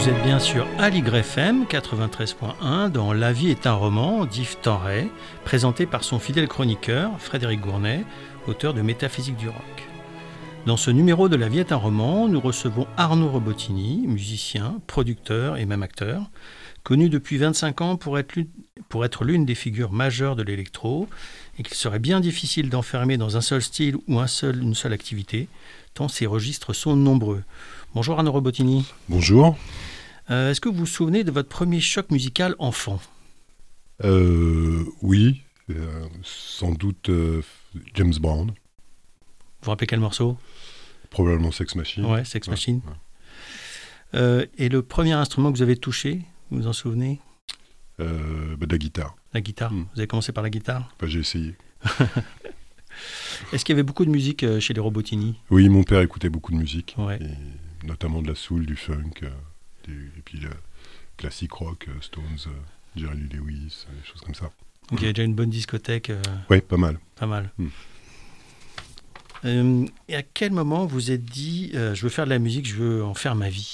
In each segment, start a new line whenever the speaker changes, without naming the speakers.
Vous êtes bien sur Aligre FM 93.1 dans La vie est un roman d'Yves Tenray, présenté par son fidèle chroniqueur Frédéric Gournay, auteur de Métaphysique du rock. Dans ce numéro de La vie est un roman, nous recevons Arnaud Robotini, musicien, producteur et même acteur, connu depuis 25 ans pour être l'une des figures majeures de l'électro, et qu'il serait bien difficile d'enfermer dans un seul style ou une seule activité, tant ces registres sont nombreux. Bonjour Arnaud Robotini.
Bonjour.
Est-ce que vous vous souvenez de votre premier choc musical enfant ?
Oui, sans doute James Brown.
Vous vous rappelez quel morceau ?
Probablement Sex Machine.
Ouais, Sex Machine.
Ouais.
Et le premier instrument que vous avez touché, vous vous en souvenez ?
De la guitare.
La guitare. Vous avez commencé par la guitare ?
J'ai essayé.
Est-ce qu'il y avait beaucoup de musique chez les Robotini ?
Oui, mon père écoutait beaucoup de musique,
ouais.
Et notamment de la soul, du funk, et puis le classique rock, Stones, Jerry Lee Lewis, des choses comme ça.
Donc il y avait déjà une bonne discothèque.
Oui, pas mal.
Pas mal. Et à quel moment vous vous êtes dit je veux faire de la musique, je veux en faire ma vie ?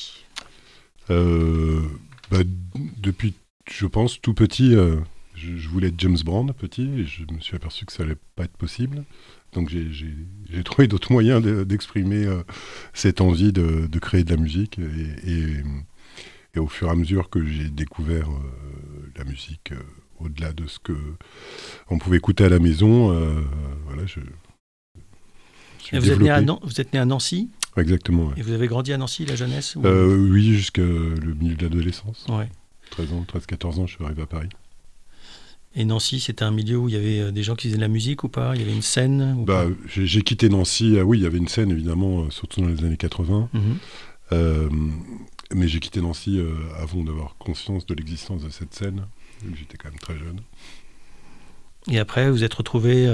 Depuis, je pense, tout petit, je voulais être James Brown petit, et je me suis aperçu que ça allait pas être possible. Donc j'ai trouvé d'autres moyens d'exprimer cette envie de créer de la musique. Et au fur et à mesure que j'ai découvert la musique au-delà de ce qu'on pouvait écouter à la maison, voilà, je suis développé.
Vous êtes né à Nancy ?
Exactement. Ouais.
Et vous avez grandi à Nancy, la jeunesse ?
Oui, jusqu'à le milieu de l'adolescence.
Ouais.
13-14 ans, je suis arrivé à Paris.
Et Nancy, c'était un milieu où il y avait des gens qui faisaient de la musique ou pas ? Il y avait une scène ou pas ?
J'ai quitté Nancy. Oui, il y avait une scène, évidemment, surtout dans les années 80. Mais j'ai quitté Nancy avant d'avoir conscience de l'existence de cette scène. J'étais quand même très jeune.
Et après, vous êtes retrouvé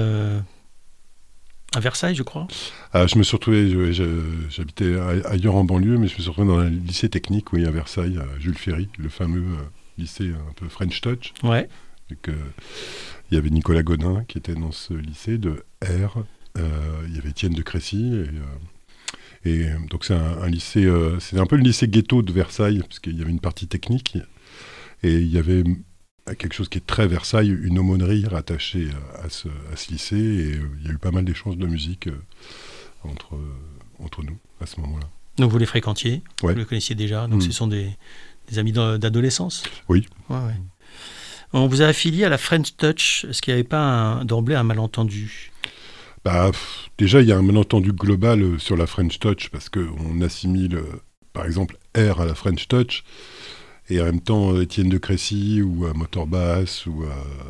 à Versailles, je crois ?
Je me suis retrouvé, j'habitais ailleurs en banlieue, mais je me suis retrouvé dans un lycée technique, oui, à Versailles, à Jules Ferry, le fameux lycée un peu French Touch.
Ouais.
Il y avait Nicolas Godin qui était dans ce lycée de R. Il y avait Étienne de Crécy. Et donc c'est un lycée, c'est un peu le lycée ghetto de Versailles, parce qu'il y avait une partie technique. Et il y avait quelque chose qui est très Versailles, une aumônerie rattachée à ce lycée. Et il y a eu pas mal d'échanges de musique entre nous à ce moment-là.
Donc vous les fréquentiez,
ouais.
Vous les connaissiez déjà, donc ce sont des amis d'adolescence ?
Oui.
Ouais. On vous a affilié à la French Touch. Est-ce qu'il n'y avait pas d'emblée un malentendu ?
Déjà, il y a un malentendu global sur la French Touch, parce qu'on assimile, par exemple, R à la French Touch, et en même temps, Étienne de Crécy, ou Motorbass, ou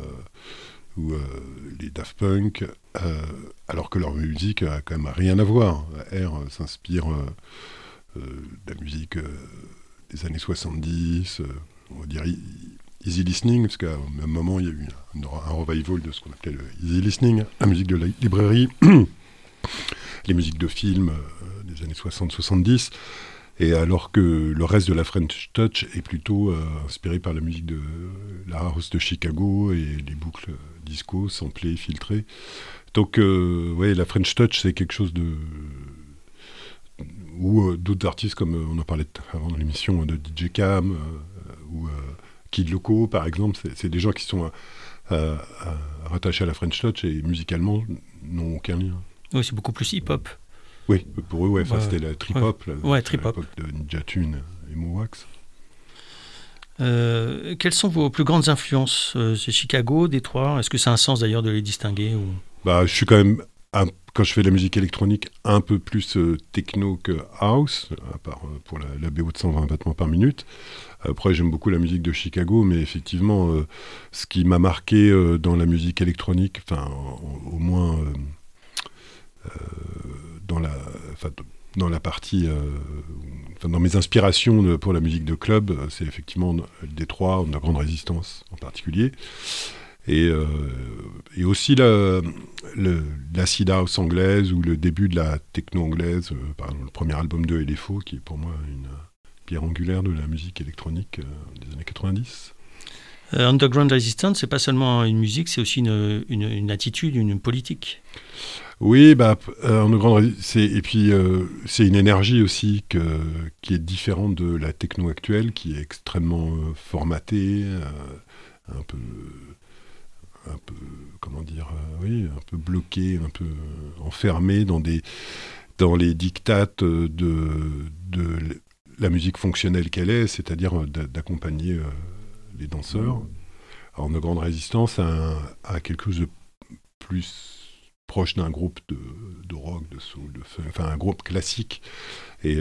les Daft Punk, alors que leur musique a quand même rien à voir. R s'inspire de la musique des années 70, on va dire easy listening, parce qu'à un moment, il y a eu un revival de ce qu'on appelait le easy listening, la musique de la librairie, les musiques de films des années 60-70, et alors que le reste de la French Touch est plutôt inspiré par la musique de la house de Chicago et les boucles disco, samplées, filtrées. Donc, la French Touch, c'est quelque chose de... ou d'autres artistes, comme on en parlait avant dans l'émission, de DJ Cam, ou... Kid Loco, par exemple, c'est des gens qui sont rattachés à la French Touch et musicalement n'ont aucun lien.
Oui, c'est beaucoup plus hip-hop.
Oui, pour eux, c'était la trip-hop,
trip-hop.
l'époque de Ninja Tune et Mowax.
Quelles sont vos plus grandes influences ? C'est Chicago, Détroit ? Est-ce que ça a un sens d'ailleurs de les distinguer ou...
Je suis quand même, quand je fais de la musique électronique, un peu plus techno que house, à part pour la BO de 120 battements par minute. Après, j'aime beaucoup la musique de Chicago, mais effectivement, ce qui m'a marqué dans la musique électronique, au moins dans la partie, dans mes inspirations pour la musique de club, c'est effectivement Détroit, de la Grande Résistance en particulier. Et aussi l'acid house anglaise ou le début de la techno anglaise, par exemple le premier album de LFO, qui est pour moi une pierre angulaire de la musique électronique des années 90.
Underground Resistance, c'est pas seulement une musique, c'est aussi une attitude, une politique.
Oui, et puis c'est une énergie aussi qui est différente de la techno actuelle, qui est extrêmement formatée, un peu, un peu, comment dire, oui, un peu bloquée, un peu enfermée dans les dictates de la musique fonctionnelle qu'elle est, c'est-à-dire d'accompagner les danseurs. Alors, nos grandes résistances à quelque chose de plus proche d'un groupe de rock, de soul, de funk, enfin un groupe classique. Et,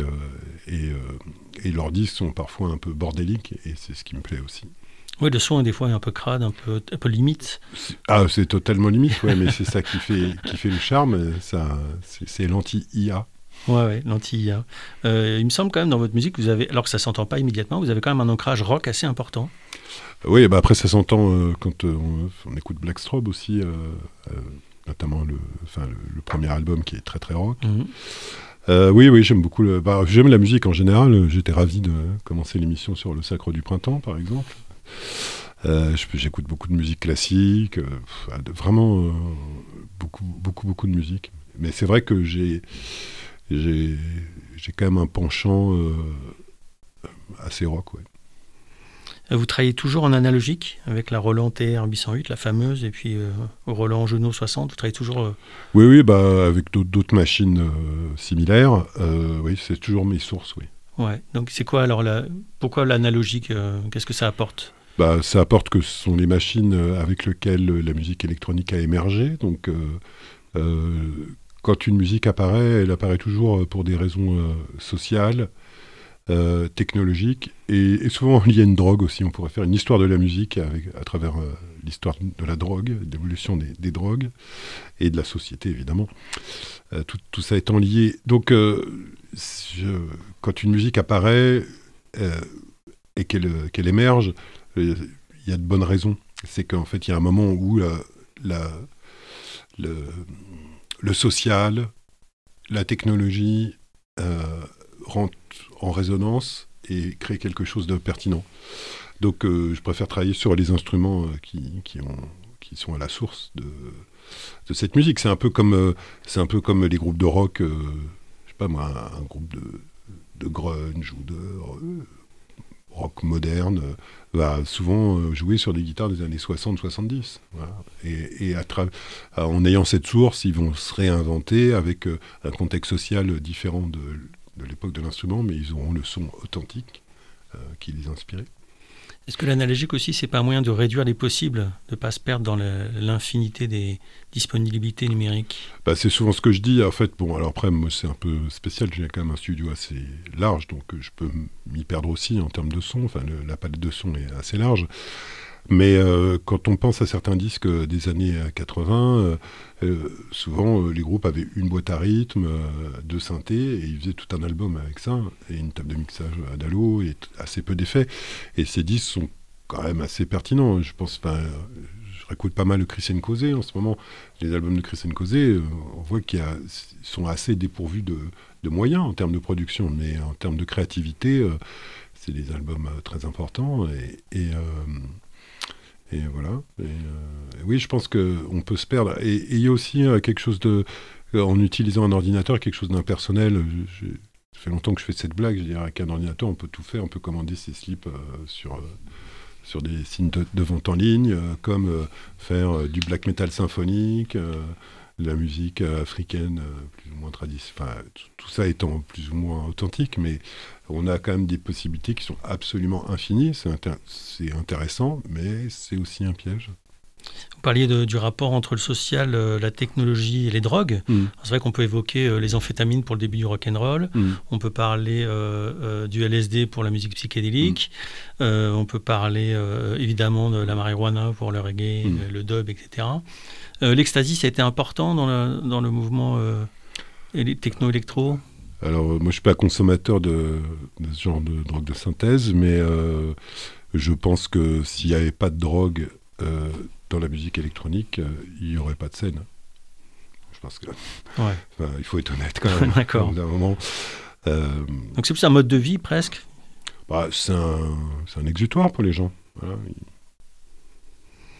leurs disques sont parfois un peu bordéliques, et c'est ce qui me plaît aussi.
Oui, le son est des fois un peu crade, un peu limite.
C'est totalement limite, ouais, mais c'est ça qui fait le charme. C'est l'anti-IA.
Ouais, l'anti-IA. Il me semble quand même dans votre musique, vous avez, alors que ça ne s'entend pas immédiatement, vous avez quand même un ancrage rock assez important.
Oui, après ça s'entend quand on écoute Black Strobe aussi, notamment le premier album qui est très très rock. Oui, j'aime beaucoup. J'aime la musique en général. J'étais ravi de commencer l'émission sur le Sacre du Printemps, par exemple. J'écoute beaucoup de musique classique, vraiment beaucoup de musique. Mais c'est vrai que j'ai quand même un penchant assez rock, ouais.
Vous travaillez toujours en analogique avec la Roland TR-808, la fameuse, et puis au Roland Genot 60, vous travaillez toujours...
Oui, avec d'autres machines similaires. Oui, c'est toujours mes sources, oui.
Ouais, donc c'est quoi alors, pourquoi l'analogique, qu'est-ce que ça apporte ?
Ça apporte que ce sont les machines avec lesquelles la musique électronique a émergé. Donc, quand une musique apparaît, elle apparaît toujours pour des raisons sociales, technologiques, et souvent liées à une drogue aussi. On pourrait faire une histoire de la musique à travers l'histoire de la drogue, l'évolution des drogues, et de la société, évidemment. Tout ça étant lié. Donc, quand une musique apparaît et qu'elle émerge, il y a de bonnes raisons. C'est qu'en fait, il y a un moment où le social, la technologie rentrent en résonance et créent quelque chose de pertinent. Donc, je préfère travailler sur les instruments qui sont à la source de cette musique. C'est un peu comme les groupes de rock, je sais pas moi, un groupe de grunge ou de rock moderne va souvent jouer sur des guitares des années 60-70. Voilà. Et en ayant cette source, ils vont se réinventer avec un contexte social différent de l'époque de l'instrument, mais ils auront le son authentique qui les inspirait.
Est-ce que l'analogique aussi, c'est pas un moyen de réduire les possibles, de ne pas se perdre dans l'infinité des disponibilités numériques ?
C'est souvent ce que je dis. En fait, bon, alors après, moi, c'est un peu spécial. J'ai quand même un studio assez large, donc je peux m'y perdre aussi en termes de son. Enfin, la palette de son est assez large. Mais quand on pense à certains disques des années 80, souvent les groupes avaient une boîte à rythme, deux synthés, et ils faisaient tout un album avec ça, et une table de mixage à Dalo, et assez peu d'effets. Et ces disques sont quand même assez pertinents. Je pense, je réécoute pas mal le Chris Nkosé en ce moment. Les albums de Chris Nkosé, on voit qu'ils sont assez dépourvus de moyens en termes de production, mais en termes de créativité, c'est des albums très importants, et voilà. Oui, je pense qu'on peut se perdre. Et il y a aussi quelque chose en utilisant un ordinateur, quelque chose d'impersonnel. Ça fait longtemps que je fais cette blague. Je veux dire, avec un ordinateur, on peut tout faire. On peut commander ses slips sur des sites de vente en ligne, comme faire du black metal symphonique, de la musique africaine plus ou moins traditionnelle. Enfin, tout ça étant plus ou moins authentique, mais on a quand même des possibilités qui sont absolument infinies. C'est intéressant, mais c'est aussi un piège.
Vous parliez du rapport entre le social, la technologie et les drogues. C'est vrai qu'on peut évoquer les amphétamines pour le début du rock'n'roll. On peut parler du LSD pour la musique psychédélique. On peut parler évidemment de la marijuana pour le reggae, le dub, etc. L'ecstasy, ça a été important dans le mouvement techno-électro ?
Alors, moi, je ne suis pas consommateur de ce genre de drogue de synthèse, mais je pense que s'il n'y avait pas de drogue dans la musique électronique, il n'y aurait pas de scène. Je pense que... Ouais. Il faut être honnête quand même.
D'accord.
D'un moment,
donc c'est plus un mode de vie, presque ?
C'est un exutoire pour les gens. Voilà.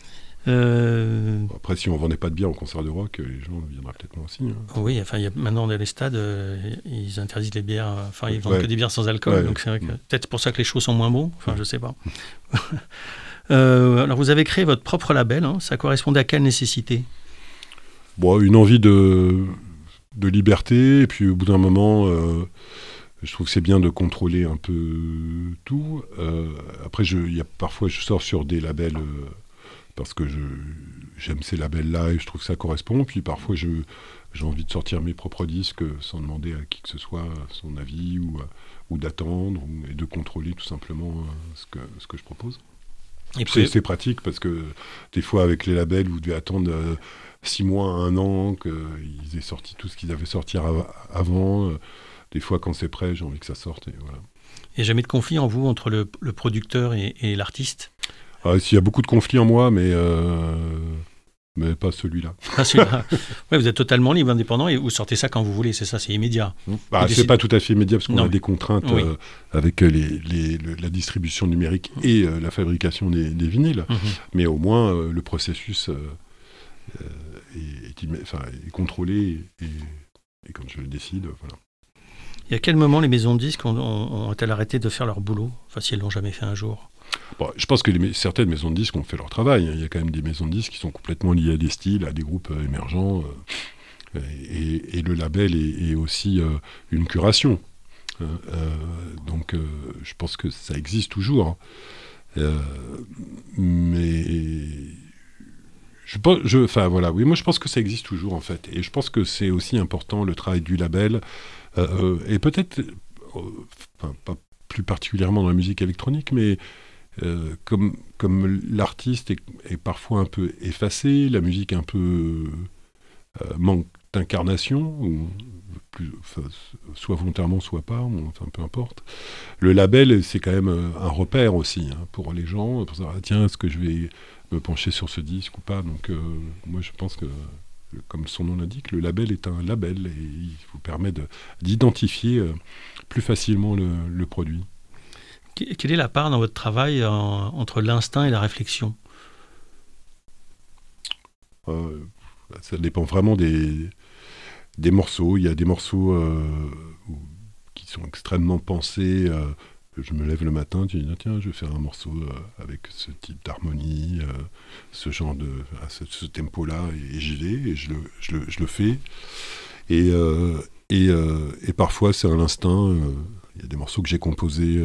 Après, si on vendait pas de bière en concert de rock, les gens viendraient peut-être moins aussi.
Oui, enfin, maintenant dans les stades, ils interdisent les bières, ils vendent que des bières sans alcool, donc c'est vrai que peut-être pour ça que les shows sont moins bons, je sais pas. Alors vous avez créé votre propre label, ça correspondait à quelle nécessité ?
Une envie de liberté, et puis au bout d'un moment, je trouve que c'est bien de contrôler un peu tout. Après, parfois je sors sur des labels parce que j'aime ces labels-là et je trouve que ça correspond. Puis parfois j'ai envie de sortir mes propres disques sans demander à qui que ce soit son avis ou d'attendre et de contrôler tout simplement ce que je propose. Et c'est pratique parce que des fois avec les labels vous devez attendre 6 mois, 1 an qu'ils aient sorti tout ce qu'ils avaient sorti avant. Des fois quand c'est prêt j'ai envie que ça sorte et voilà.
Il n'y a jamais de conflit en vous entre le producteur et l'artiste ?
Il y a beaucoup de conflits en moi, mais pas celui-là.
Pas celui-là. Ouais, vous êtes totalement libre, indépendant, et vous sortez ça quand vous voulez, c'est ça, c'est immédiat.
C'est pas tout à fait immédiat, parce qu'on a des contraintes avec la distribution numérique et la fabrication des vinyles. Mais au moins, le processus est contrôlé, et quand je le décide, voilà.
Et à quel moment les maisons de disques ont-elles arrêté de faire leur boulot, si elles l'ont jamais fait un jour ?
Je pense que certaines maisons de disques ont fait leur travail. Il y a quand même des maisons de disques qui sont complètement liées à des styles, à des groupes émergents. Et le label est aussi une curation. Donc je pense que ça existe toujours. Mais moi je pense que ça existe toujours en fait. Et je pense que c'est aussi important le travail du label. Et peut-être, pas plus particulièrement dans la musique électronique, mais comme l'artiste est parfois un peu effacé, la musique un peu manque d'incarnation, soit volontairement, soit pas, peu importe. Le label, c'est quand même un repère aussi pour les gens, pour savoir, tiens, est-ce que je vais me pencher sur ce disque ou pas. Donc moi je pense que, comme son nom l'indique, le label est un label et il vous permet d'identifier plus facilement le produit.
Quelle est la part dans votre travail entre l'instinct et la réflexion ?
Ça dépend vraiment des morceaux. Il y a des morceaux qui sont extrêmement pensés. Je me lève le matin, tu dis tiens, je vais faire un morceau avec ce type d'harmonie, ce genre ce tempo-là, et j'y vais, et je le fais. Et parfois c'est un instinct. Il y a des morceaux que j'ai composés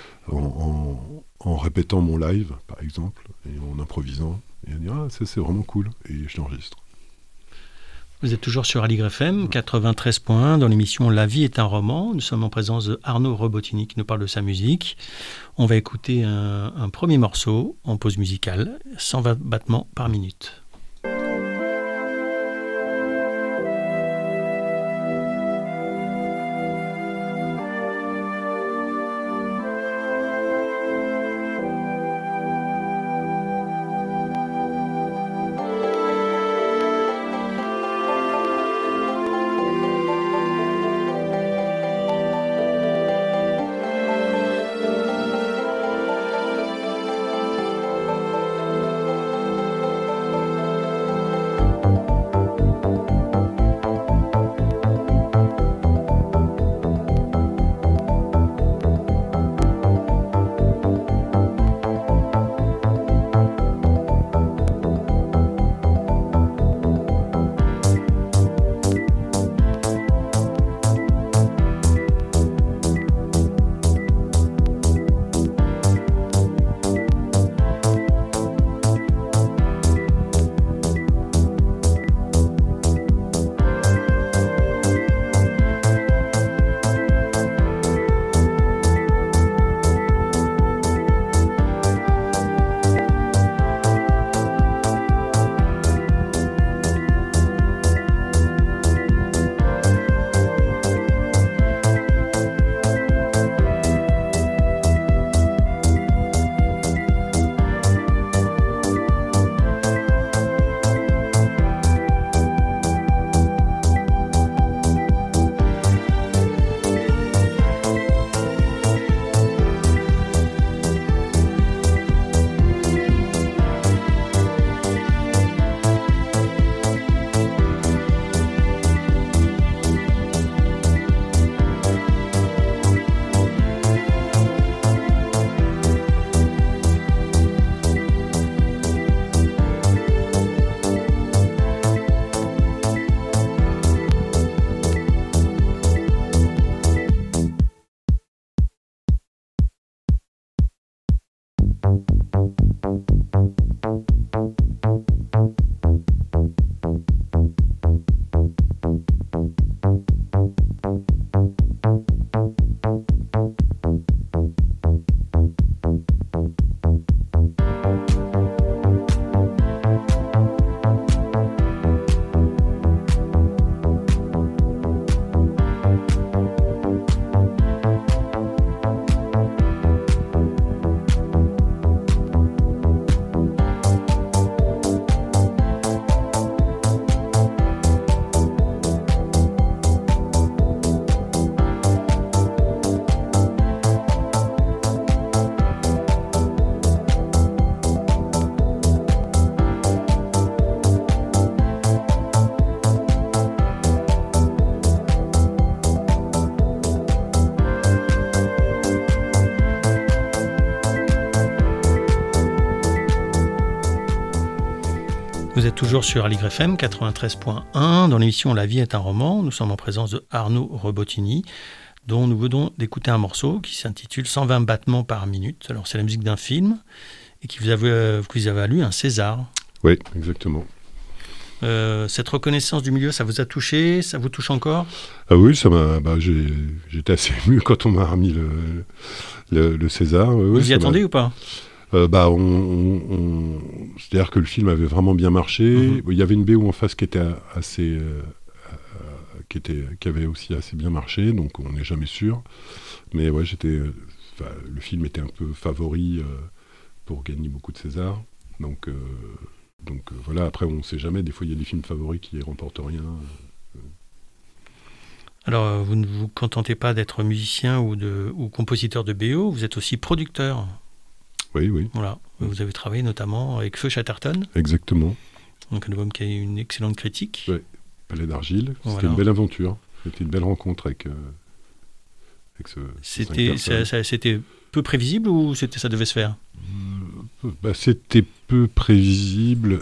en répétant mon live, par exemple, et en improvisant, et on dit ça c'est vraiment cool, et je l'enregistre.
Vous êtes toujours sur Aligre FM 93.1 dans l'émission La vie est un roman. Nous sommes en présence de Arnaud Robotini qui nous parle de sa musique. On va écouter un premier morceau en pause musicale, 120 battements par minute. Vous êtes toujours sur Aligre FM 93.1 dans l'émission La vie est un roman. Nous sommes en présence de Arnaud Rebottini, dont nous venons d'écouter un morceau qui s'intitule 120 battements par minute. Alors c'est la musique d'un film et qui vous a valu un César.
Oui, exactement.
Cette reconnaissance du milieu, ça vous a touché? Ça vous touche encore?
Ah oui, ça m'a. J'étais assez ému quand on m'a remis le César.
Vous y attendez ou pas?
C'est-à-dire que le film avait vraiment bien marché. Il y avait une BO en face qui était assez, qui avait aussi assez bien marché, donc on n'est jamais sûr. Mais ouais, le film était un peu favori pour gagner beaucoup de Césars. Donc voilà. Après, on ne sait jamais. Des fois, il y a des films favoris qui ne remportent rien.
Alors, vous ne vous contentez pas d'être musicien ou compositeur de BO, vous êtes aussi producteur.
Oui.
Voilà. Vous avez travaillé notamment avec Feu Chatterton.
Exactement.
Donc un album qui a eu une excellente critique.
Oui, Palais d'Argile.
Voilà.
C'était une belle aventure. C'était une belle rencontre avec
C'était peu prévisible ou ça devait se faire?
C'était peu prévisible.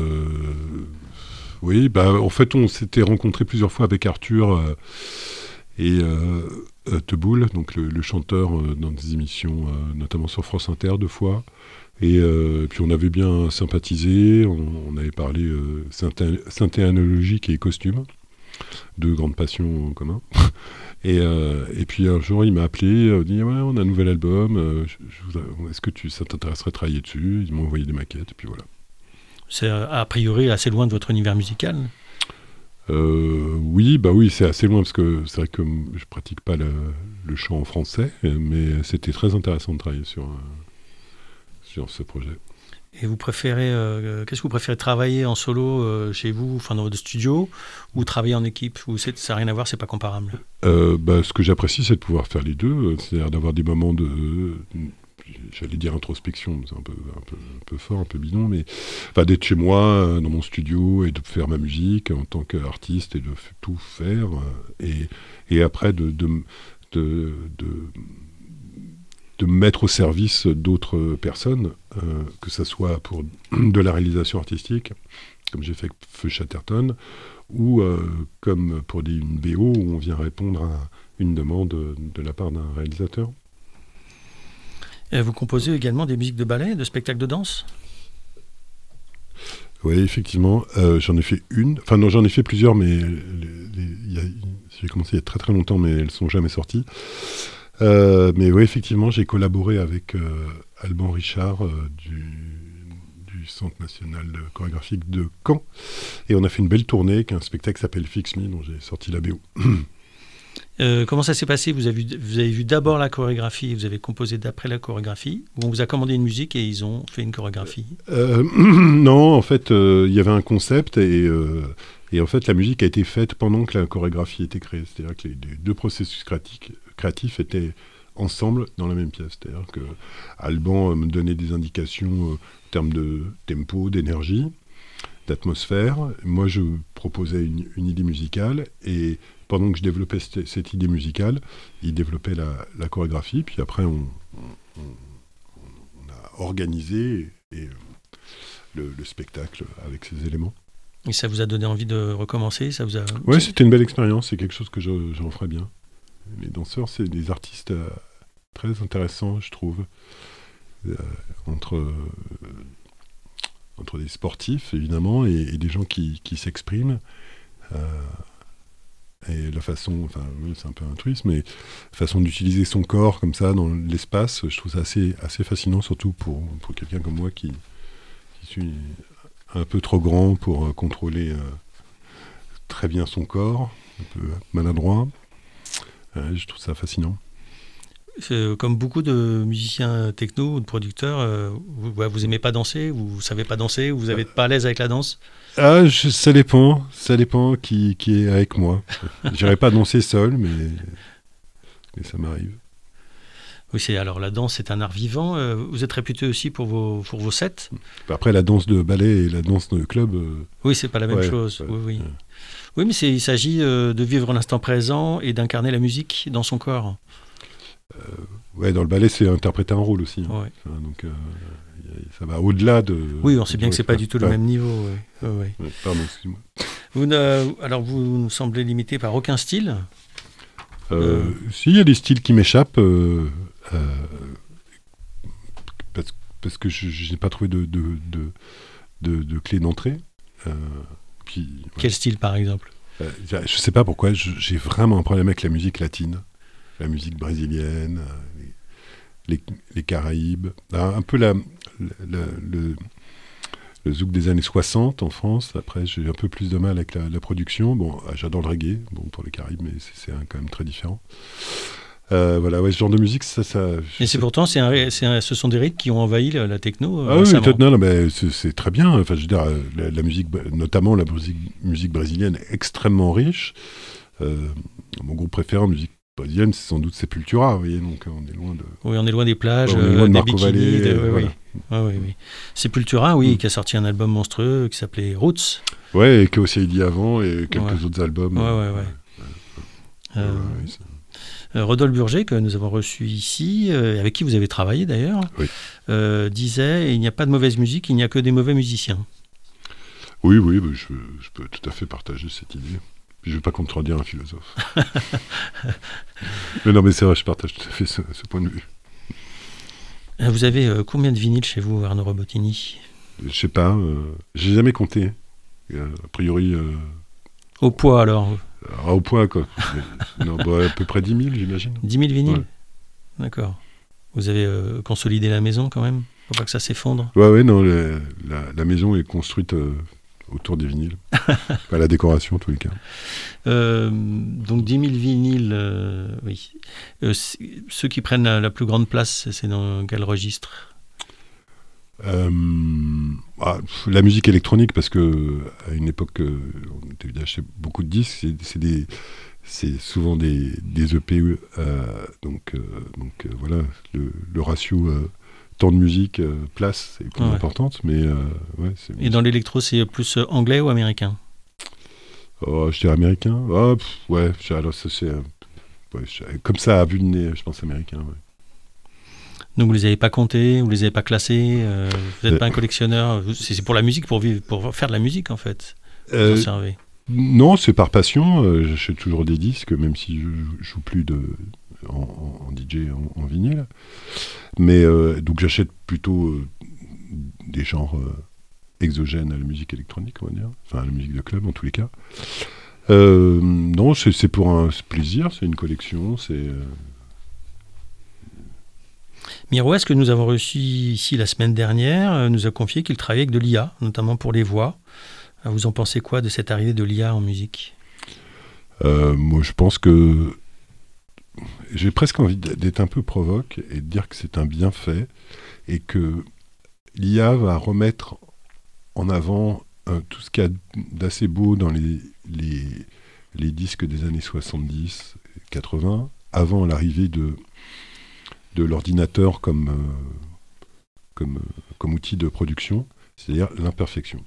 Oui, en fait, on s'était rencontrés plusieurs fois avec Arthur et Teboul, donc le chanteur dans des émissions, notamment sur France Inter, 2 fois. Et puis on avait bien sympathisé, on avait parlé synthé analogique et costume, 2 grandes passions en commun. Et puis un jour il m'a appelé, il dit ouais, on a un nouvel album, est-ce que ça t'intéresserait de travailler dessus? Il m'a envoyé des maquettes, et puis voilà.
C'est a priori assez loin de votre univers musical?
Oui, c'est assez loin parce que c'est vrai que je pratique pas le chant en français, mais c'était très intéressant de travailler sur ce projet.
Et vous préférez, qu'est-ce que vous préférez, travailler en solo chez vous, enfin dans votre studio, ou travailler en équipe, ou ça n'a rien à voir, c'est pas comparable?
Ce que j'apprécie, c'est de pouvoir faire les deux, c'est-à-dire d'avoir des moments j'allais dire introspection, c'est un peu fort, un peu bidon, mais d'être chez moi, dans mon studio, et de faire ma musique en tant qu'artiste, et de tout faire, et après de me mettre au service d'autres personnes, que ça soit pour de la réalisation artistique, comme j'ai fait avec Feu Chatterton, ou comme pour une BO où on vient répondre à une demande de la part d'un réalisateur.
Et vous composez également des musiques de ballet, de spectacles de danse?
Oui, effectivement. J'en ai fait j'en ai fait plusieurs, mais j'ai commencé il y a très très longtemps, mais elles ne sont jamais sorties. Mais oui, effectivement, j'ai collaboré avec Alban Richard du Centre national chorégraphique de Caen. Et on a fait une belle tournée avec un spectacle qui s'appelle Fix Me, dont j'ai sorti la BO.
Comment ça s'est passé? Vous avez vu d'abord la chorégraphie et vous avez composé d'après la chorégraphie? Ou on vous a commandé une musique et ils ont fait une chorégraphie?
Non, en fait, il y avait un concept et en fait, la musique a été faite pendant que la chorégraphie était créée. C'est-à-dire que les 2 processus créatifs étaient ensemble dans la même pièce. C'est-à-dire que Alban me donnait des indications en termes de tempo, d'énergie, d'atmosphère. Moi, je proposais une idée musicale et pendant que je développais cette idée musicale, il développait la chorégraphie. Puis après, on a organisé le spectacle avec ces éléments.
Et ça vous a donné envie de recommencer?
Oui, c'était une belle expérience. C'est quelque chose que j'en ferais bien. Les danseurs, c'est des artistes très intéressants, je trouve. Entre des sportifs, évidemment, et des gens qui s'expriment. Et la façon, c'est un peu altruiste, mais la façon d'utiliser son corps comme ça dans l'espace, je trouve ça assez fascinant, surtout pour quelqu'un comme moi qui suis un peu trop grand pour contrôler très bien son corps, un peu maladroit. Je trouve ça fascinant.
Comme beaucoup de musiciens techno ou de producteurs, vous aimez pas danser, vous savez pas danser, vous n'êtes pas à l'aise avec la danse?
Ça dépend qui est avec moi. J'irai pas danser seul, mais ça m'arrive.
Oui, alors la danse, c'est un art vivant. Vous êtes réputé aussi pour vos sets.
Après, la danse de ballet et la danse de club...
oui, c'est pas la même chose.
Ouais,
oui. Oui, mais il s'agit de vivre l'instant présent et d'incarner la musique dans son corps.
Ouais, dans le ballet, c'est interpréter un rôle aussi.
Ouais.
Enfin, donc, ça va au-delà de...
Oui, on sait bien que c'est pas du tout le même niveau. Ouais.
Ouais, pardon, excuse-moi.
Alors, vous nous semblez limité par aucun style.
Si, il y a des styles qui m'échappent, parce que je n'ai pas trouvé de clé d'entrée.
Quel style, par exemple?
Je ne sais pas pourquoi, j'ai vraiment un problème avec la musique latine, la musique brésilienne, les Caraïbes, un peu le zouk des années 60 en France. Après, j'ai un peu plus de mal avec la production. Bon, j'adore le reggae, pour les Caraïbes, mais c'est quand même très différent. Voilà, ouais, ce genre de musique, ça.
Et c'est pourtant, ce sont des rythmes qui ont envahi la techno
récemment.
Oui,
non, mais c'est très bien. Enfin, je veux dire, la musique, notamment la musique brésilienne, est extrêmement riche. Mon groupe préféré en musique brésilienne, c'est sans doute Sepultura. Vous voyez, donc on est loin de.
Oui, on est loin des plages,
on est loin de
des
Marco
bikinis.
Valle, voilà.
Oui. Sepultura, oui, qui a sorti un album monstrueux qui s'appelait Roots.
Ouais, et qui a aussi dit avant et quelques autres albums.
Rodolphe Burger, que nous avons reçu ici, avec qui vous avez travaillé d'ailleurs, disait « Il n'y a pas de mauvaise musique, il n'y a que des mauvais musiciens ».
Oui, je peux tout à fait partager cette idée. Puis je ne vais pas contredire un philosophe. Mais non, mais c'est vrai, je partage tout à fait ce point de vue.
Vous avez combien de vinyles chez vous, Arnaud Robotini?
Je ne sais pas, j'ai jamais compté. A priori...
Au poids alors?
Au point, quoi. Non, à peu près 10 000, j'imagine.
10 000 vinyles?
Ouais.
D'accord. Vous avez consolidé la maison quand même? Faut pas que ça s'effondre?
Ouais, non, la maison est construite autour des vinyles. À la décoration, en tous les cas.
Donc 10 000 vinyles, oui. Ceux qui prennent la plus grande place, c'est dans quel registre?
La musique électronique, parce que à une époque on était d'acheter beaucoup de disques, c'est souvent des EP, donc voilà, le ratio temps de musique place est plus importante, mais Et
dans l'électro, c'est plus anglais ou américain?
Je dirais américain. Alors ça c'est comme ça à vue de nez, je pense américain. Ouais.
Donc vous les avez pas comptés, vous les avez pas classés, vous n'êtes pas un collectionneur. C'est pour la musique, pour faire de la musique en fait. Vous en servez.
Non, c'est par passion. J'achète toujours des disques, même si je joue plus en DJ en vinyle. Mais donc j'achète plutôt des genres exogènes à la musique électronique, on va dire. Enfin, à la musique de club en tous les cas. Non, c'est pour un plaisir, c'est une collection, c'est.
Miroès, que nous avons reçu ici la semaine dernière, nous a confié qu'il travaillait avec de l'IA, notamment pour les voix. Vous en pensez quoi de cette arrivée de l'IA en musique?
Moi, je pense que j'ai presque envie d'être un peu provoque et de dire que c'est un bienfait et que l'IA va remettre en avant tout ce qu'il y a d'assez beau dans les disques des années 70, 80, avant l'arrivée de l'ordinateur comme outil de production, c'est-à-dire l'imperfection.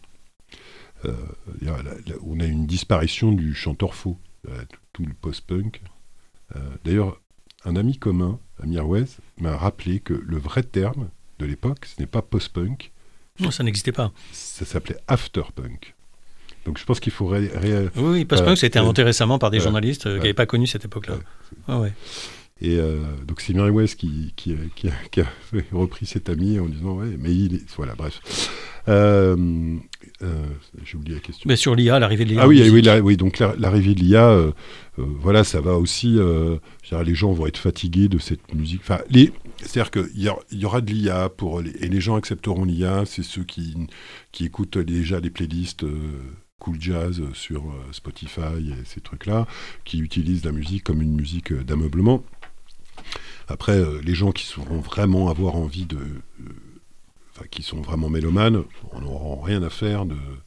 On a une disparition du chanteur faux, tout le post-punk. D'ailleurs, un ami commun, Amir Wez, m'a rappelé que le vrai terme de l'époque, ce n'est pas post-punk.
Non, ça n'existait pas.
Ça s'appelait after-punk. Donc je pense qu'il faut...
Oui, post-punk, ça a été inventé récemment par des journalistes qui n'avaient pas connu cette époque-là.
Et donc c'est Amir Wez qui a repris cet ami en disant mais voilà, bref. J'ai oublié la question.
Mais sur l'IA, l'arrivée de l'IA.
Oui, donc l'arrivée de l'IA, voilà, ça va aussi. Les gens vont être fatigués de cette musique. Enfin, c'est-à-dire qu'il y aura de l'IA et les gens accepteront l'IA. C'est ceux qui écoutent déjà les playlists cool jazz sur Spotify et ces trucs-là, qui utilisent la musique comme une musique d'ameublement. Après, les gens qui sauront vraiment avoir envie qui sont vraiment mélomanes, n'auront rien à faire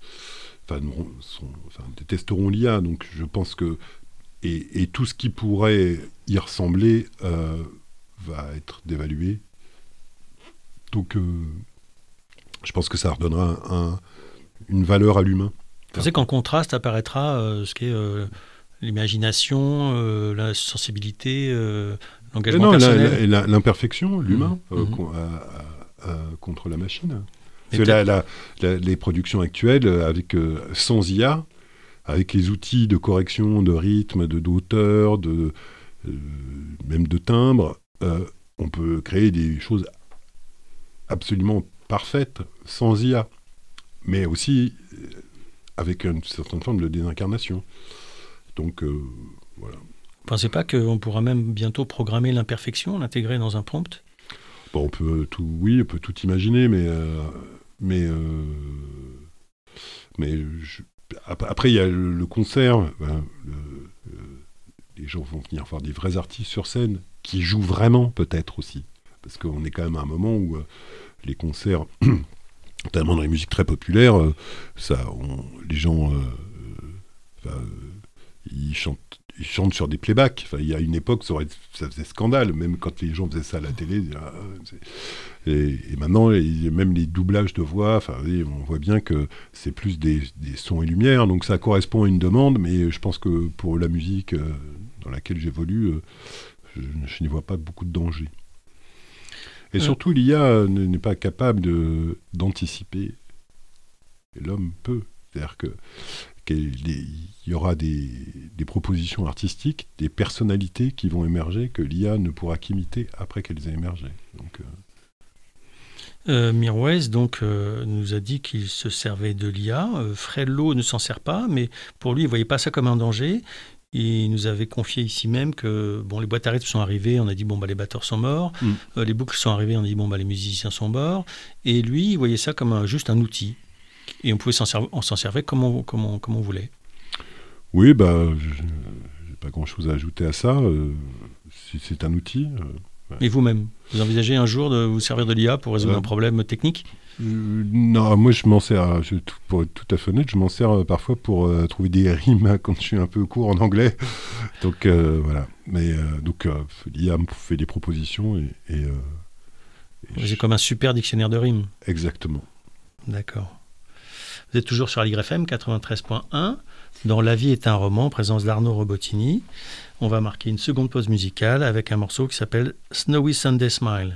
détesteront l'IA. Donc je pense que et tout ce qui pourrait y ressembler va être dévalué. Donc je pense que ça redonnera une valeur à l'humain.
Vous pensez qu'en contraste apparaîtra ce qu'est l'imagination, la sensibilité, l'engagement personnel.
L'imperfection, l'humain, contre la machine. Parce que les productions actuelles, sans IA, avec les outils de correction, de rythme, d'auteur, même de timbre, on peut créer des choses absolument parfaites sans IA, mais aussi avec une certaine forme de désincarnation. Donc, voilà.
Vous ne pensez pas qu'on pourra même bientôt programmer l'imperfection, l'intégrer dans un prompt ?
Bon, on peut tout imaginer, après, il y a le concert. Les gens vont venir voir des vrais artistes sur scène qui jouent vraiment, peut-être aussi. Parce qu'on est quand même à un moment où les concerts, notamment dans les musiques très populaires, les gens, ils chantent sur des playbacks. Enfin, il y a une époque, ça faisait scandale, même quand les gens faisaient ça à la télé. Et maintenant, même les doublages de voix, on voit bien que c'est plus des sons et lumières, donc ça correspond à une demande, mais je pense que pour la musique dans laquelle j'évolue, je n'y vois pas beaucoup de danger. Et surtout, l'IA n'est pas capable d'anticiper. Et l'homme peut. C'est-à-dire qu'il y aura des propositions artistiques, des personnalités qui vont émerger que l'IA ne pourra qu'imiter après qu'elles aient émergé. Donc,
Mirwais nous a dit qu'il se servait de l'IA. Fred Lowe ne s'en sert pas, mais pour lui, il ne voyait pas ça comme un danger. Il nous avait confié ici même que les boîtes à rythme sont arrivées, on a dit les batteurs sont morts, les boucles sont arrivées, on a dit les musiciens sont morts, et lui il voyait ça comme juste un outil, et on pouvait s'en servir comme on voulait.
Oui, j'ai pas grand chose à ajouter à ça, c'est un outil.
Et vous-même, vous envisagez un jour de vous servir de l'IA pour résoudre un problème technique ?
Non, moi je m'en sers, pour être tout à fait honnête, je m'en sers parfois pour trouver des rimes quand je suis un peu court en anglais. Donc voilà. Mais l'IA me fait des propositions
c'est comme un super dictionnaire de rimes.
Exactement.
D'accord. Vous êtes toujours sur Aligre FM 93.1 dans La vie est un roman, présence d'Arnaud Robotini. On va marquer une seconde pause musicale avec un morceau qui s'appelle Snowy Sunday Smile.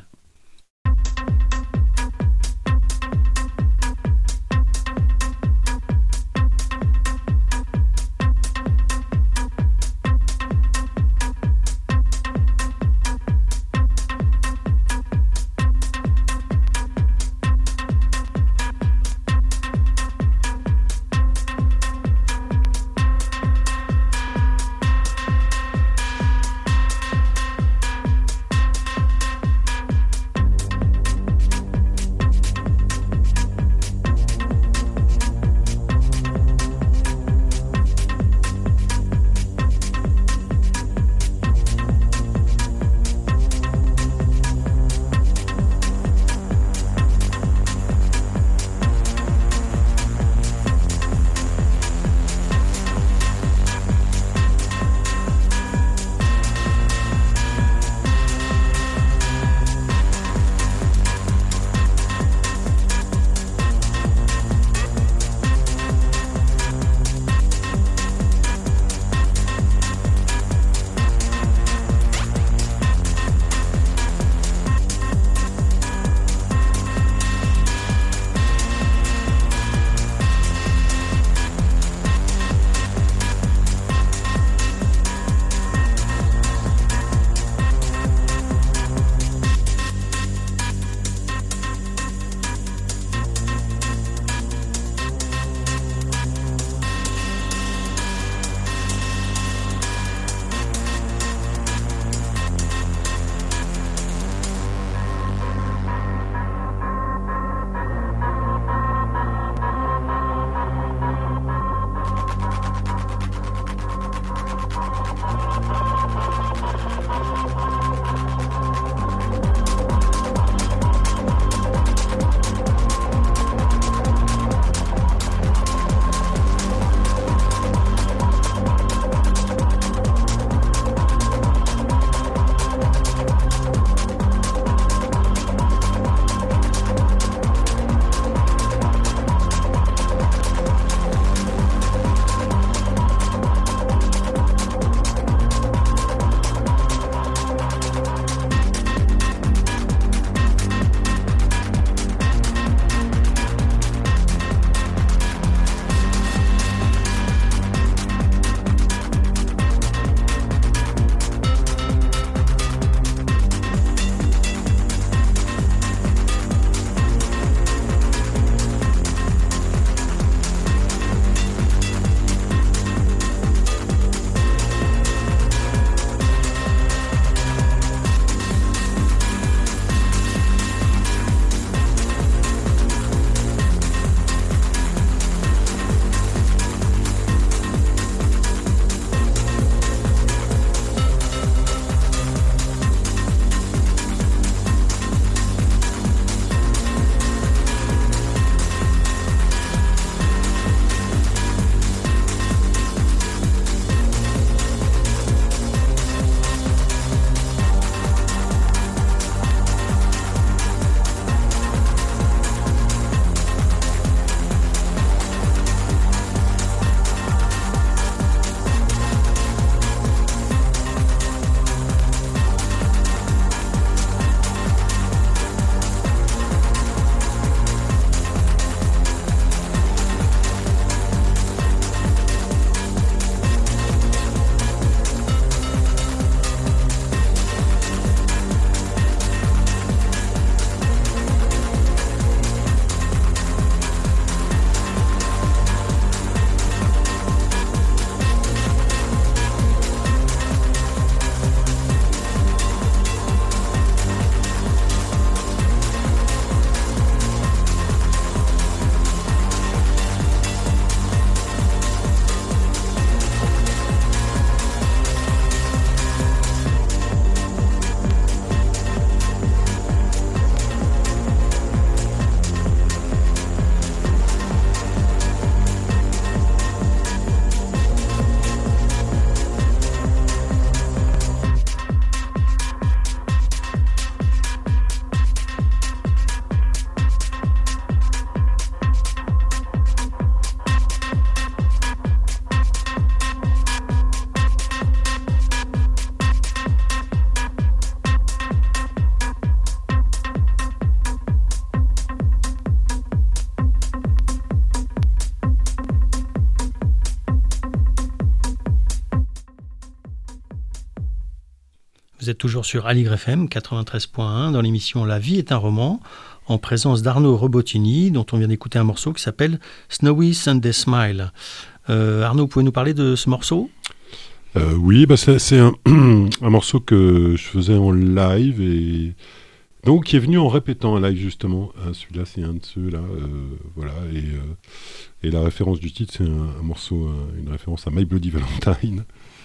Vous êtes toujours sur Aligre FM 93.1 dans l'émission La vie est un roman, en présence d'Arnaud Robotini, dont on vient d'écouter un morceau qui s'appelle Snowy Sunday Smile. Arnaud, vous pouvez nous parler de ce morceau ?
Oui, c'est un morceau que je faisais en live et donc qui est venu en répétant en live justement. Celui-là, c'est un de ceux-là, voilà. Et la référence du titre, c'est un morceau, une référence à My Bloody Valentine.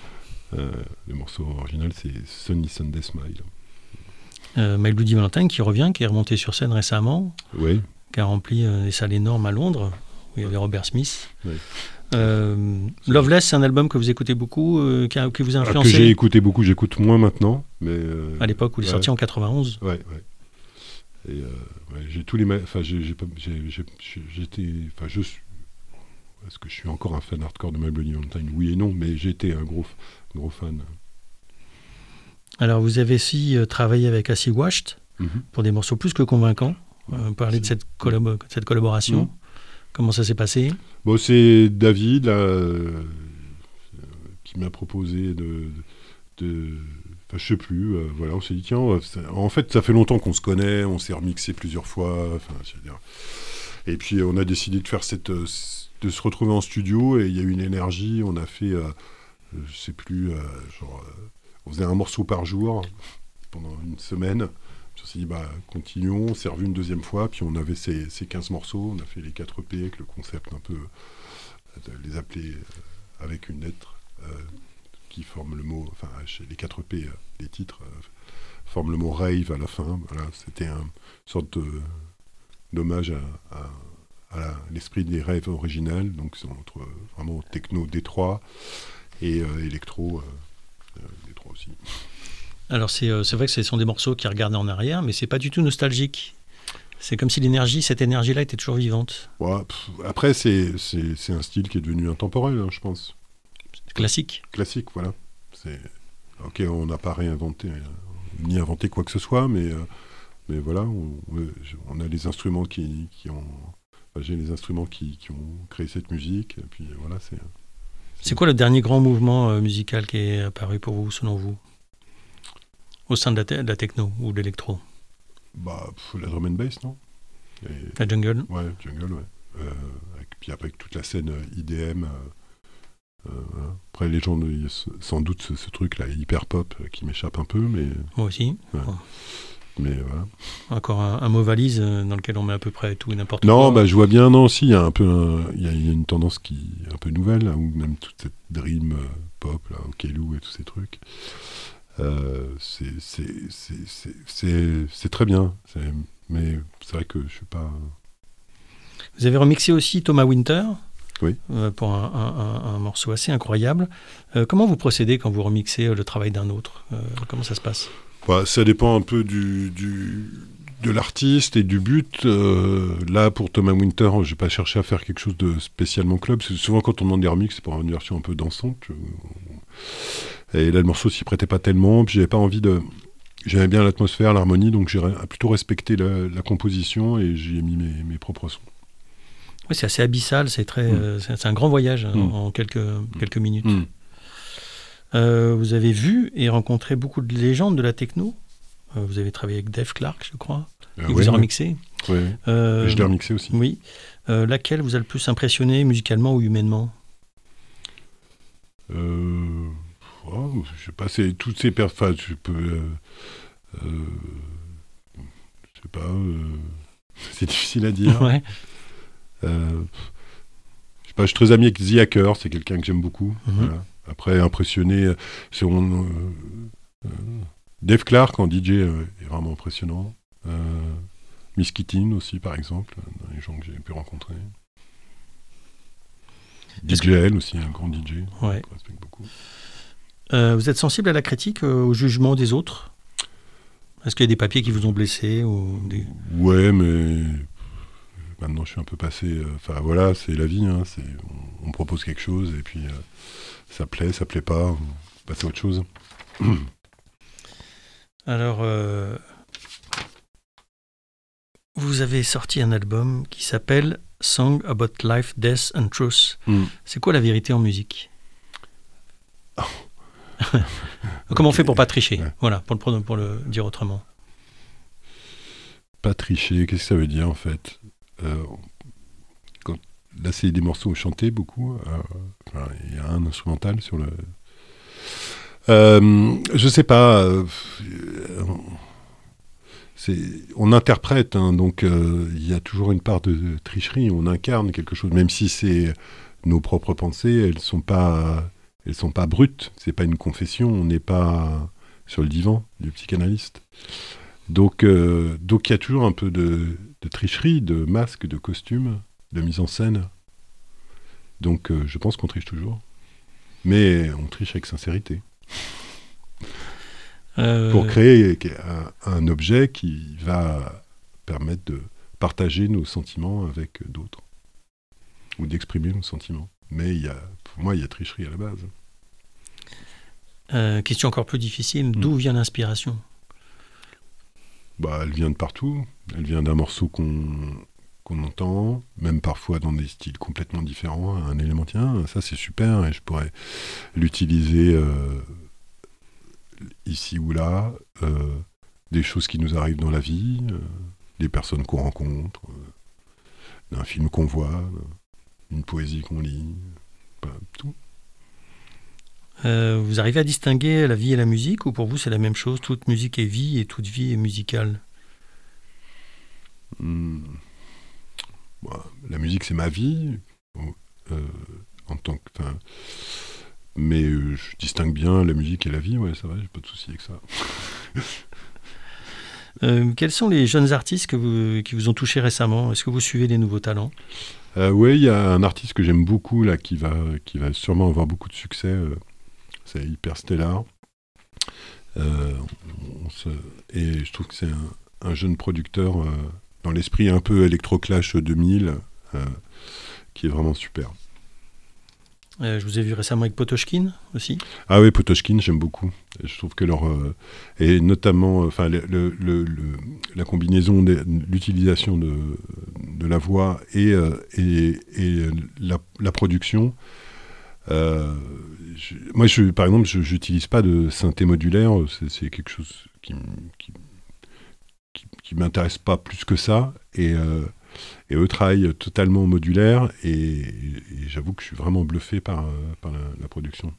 Le morceau original, c'est Sunny Sunday Smile.
My Bloody Valentine qui revient, qui est remonté sur scène récemment,
oui.
Qui a rempli des salles énormes à Londres, où il y avait Robert Smith.
Oui.
Loveless, c'est un album que vous écoutez beaucoup, qui vous a influencé.
Que j'ai écouté beaucoup, j'écoute moins maintenant. Mais
à l'époque où il est sorti en 91.
Ouais. Et j'ai tous les... Enfin, j'étais... Enfin, je suis... Est-ce que je suis encore un fan hardcore de My Bloody Valentine ? Oui et non, mais j'ai été un gros fan.
Alors, vous avez aussi travaillé avec Acid Washed pour des morceaux plus que convaincants. Parler de cette collaboration. Comment ça s'est passé ?
Bon, c'est David là, qui m'a proposé Enfin, je sais plus. Voilà, on s'est dit, tiens, en fait, ça fait longtemps qu'on se connaît, on s'est remixé plusieurs fois. Enfin, c'est-à-dire... Et puis, on a décidé de faire de se retrouver en studio et il y a eu une énergie. On a fait, je sais plus, on faisait un morceau par jour pendant une semaine. On s'est dit, continuons, on s'est revu une deuxième fois, puis on avait ces 15 morceaux, on a fait les 4 EP avec le concept un peu, de les appeler avec une lettre qui forme le mot, enfin, chez les 4 EP, les titres forment le mot rave à la fin. Voilà, c'était une sorte d'hommage à l'esprit des rêves originels, donc c'est entre vraiment techno Détroit et électro Détroit aussi.
Alors c'est vrai que ce sont des morceaux qui regardent en arrière, mais c'est pas du tout nostalgique. C'est comme si cette énergie-là était toujours vivante.
Ouais, après, c'est un style qui est devenu intemporel, hein, je pense.
Classique.
Classique, voilà. Ok, on n'a pas réinventé, ni inventé quoi que ce soit, mais voilà, on a les instruments qui ont... Enfin, j'ai les instruments qui ont créé cette musique, et puis voilà,
C'est quoi le dernier grand mouvement musical qui est apparu pour vous, selon vous ? Au sein de la techno ou de l'électro ?
La drum and bass, non ?
La jungle ?
Ouais, jungle, ouais. Puis après, toute la scène IDM. Voilà. Après, les gens, sans doute, ce truc-là, hyper pop, qui m'échappe un peu, mais...
Moi aussi.
Ouais.
Oh.
Mais voilà.
Encore un mot valise dans lequel on met à peu près tout et n'importe quoi.
Non, je vois bien, non, si, il y a un peu il y a une tendance qui est un peu nouvelle, là, ou même toute cette dream pop, là, Okelou et tous ces trucs. C'est très bien, mais c'est vrai que je suis pas...
Vous avez remixé aussi Thomas Winter,
oui.
Pour un morceau assez incroyable. Comment vous procédez quand vous remixez le travail d'un autre ? Comment ça se passe ?
Ça dépend un peu de l'artiste et du but. Là, pour Thomas Winter, je n'ai pas cherché à faire quelque chose de spécialement club, parce que souvent quand on demande des remixes, c'est pour avoir une version un peu dansante. Et là, le morceau s'y prêtait pas tellement, puis j'avais pas envie de... J'aimais bien l'atmosphère, l'harmonie, donc j'ai plutôt respecté la composition et j'y ai mis mes propres sons.
Oui, c'est assez abyssal, c'est un grand voyage en quelques minutes. Vous avez vu et rencontré beaucoup de légendes de la techno. Vous avez travaillé avec Dave Clark, je crois. Il vous a remixé.
Oui, je l'ai remixé aussi.
Oui. Laquelle vous a le plus impressionné musicalement ou humainement ?
Je sais pas, c'est toutes ces personnes. Je peux. Je sais pas. C'est difficile à dire.
Ouais.
Je sais pas, je suis très ami avec The Hacker, c'est quelqu'un que j'aime beaucoup. Voilà. Après, impressionné, Dave Clark en DJ est vraiment impressionnant. Miss Keating aussi, par exemple, dans les gens que j'ai pu rencontrer. DJL aussi, un grand DJ.
Ouais.
Je respecte beaucoup.
Vous êtes sensible à la critique, au jugement des autres ? Est-ce qu'il y a des papiers qui vous ont blessé
Ouais, mais maintenant je suis un peu passé... Enfin voilà, c'est la vie, hein, on propose quelque chose et puis ça plaît pas, on passe à autre chose.
Alors, vous avez sorti un album qui s'appelle Song About Life, Death and Truth. C'est quoi la vérité en musique ? Comment on fait pour pas tricher?
Ouais.
Voilà, pour le dire autrement.
Pas tricher, qu'est-ce que ça veut dire en fait? Là, c'est des morceaux chantés beaucoup. Il y a un instrumental sur le. Je sais pas. On interprète, hein, donc il y a toujours une part de tricherie. On incarne quelque chose, même si c'est nos propres pensées. Elles sont pas brutes. C'est pas une confession. On n'est pas sur le divan du psychanalyste. Donc il y a toujours un peu de tricherie, de masque, de costume, de mise en scène. Donc je pense qu'on triche toujours. Mais on triche avec sincérité. Pour créer un objet qui va permettre de partager nos sentiments avec d'autres. Ou d'exprimer nos sentiments. Mais pour moi, il y a tricherie à la base.
Question encore plus difficile, d'où vient l'inspiration?
Elle vient de partout. Elle vient d'un morceau qu'on entend, même parfois dans des styles complètement différents. Un élément, tiens, ça c'est super, et je pourrais l'utiliser ici ou là. Des choses qui nous arrivent dans la vie, des personnes qu'on rencontre, un film qu'on voit, une poésie qu'on lit, tout.
Vous arrivez à distinguer la vie et la musique, ou pour vous c'est la même chose, toute musique est vie et toute vie est musicale?
La musique c'est ma vie, en tant que, mais je distingue bien la musique et la vie, ouais, ça va, j'ai pas de souci avec ça.
Quels sont les jeunes artistes qui vous ont touché récemment? Est-ce que vous suivez des nouveaux talents?
Oui, il y a un artiste que j'aime beaucoup là, qui va sûrement avoir beaucoup de succès. C'est Hyperstellar. Et je trouve que c'est un jeune producteur dans l'esprit un peu Electroclash 2000, qui est vraiment super.
Je vous ai vu récemment avec Potoshkin aussi.
Ah oui, Potoshkin, j'aime beaucoup. Je trouve que et notamment, la combinaison l'utilisation de la voix et la production. Moi, par exemple, je n'utilise pas de synthé modulaire. C'est quelque chose qui m'intéresse pas plus que ça. Et eux travaillent totalement modulaire. Et j'avoue que je suis vraiment bluffé par la production.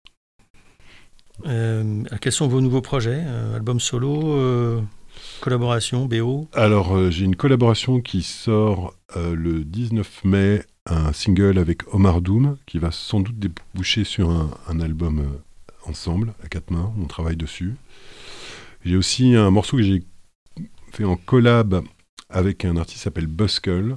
Quels sont vos nouveaux projets? Album solo, collaboration, BO? Alors,
j'ai une collaboration qui sort le 19 mai, un single avec Omar Doom, qui va sans doute déboucher sur un album ensemble, à quatre mains. On travaille dessus. J'ai aussi un morceau que j'ai fait en collab avec un artiste qui s'appelle Buzzcull.